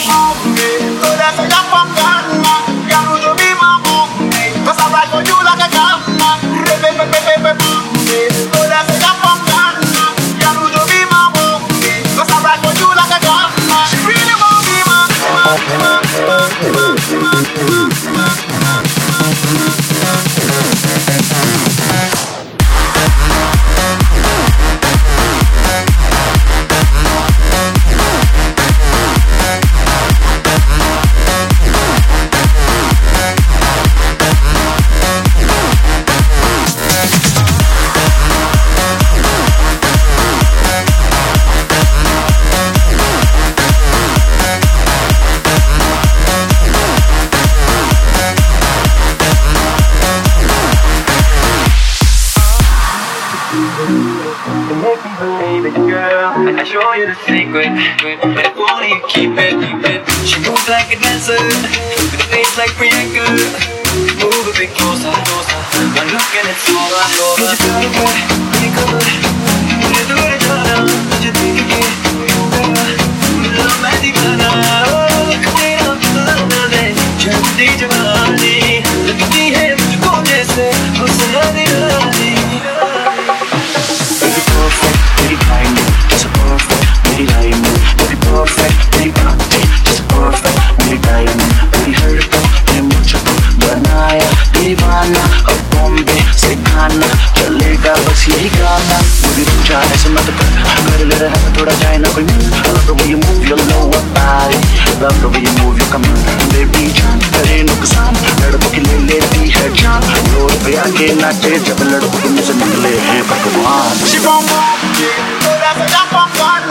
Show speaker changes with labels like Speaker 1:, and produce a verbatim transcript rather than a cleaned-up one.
Speaker 1: I show you the secret, but if only you keep it. She moves like a dancer, with a face like Priyanka. Move a bit closer, closer. One look and it's over, over. Did you feel it good? Really good? Did you do it, Jana? Did you think again? You better. Little magic, Jana. Oh, come on, Jana. Jandi, Jawani. लगती है मुझको जैसे हुस्न दीवानी. Very perfect, very kind, just perfect, very diamond. Very perfect, very bhakti, just perfect, very diamond. Very hurtful, very मुझको बनाया दीवाना. अब बॉम्बे से खाना चलेगा बस यही गाना. मुझे पूछा ऐसे मत कर, कर ले रहा है थोड़ा चाहे ना कोई मिल. Love the way you move your lower body, love the way you move your Qamar. Baby जान करे नुकसान, लड़कों की ले लेती है जान. रोड पे आके नाचे जब लड़कों के मुँह से निकले हैं भगवान. She gon' walk, yeah, so that's a jump on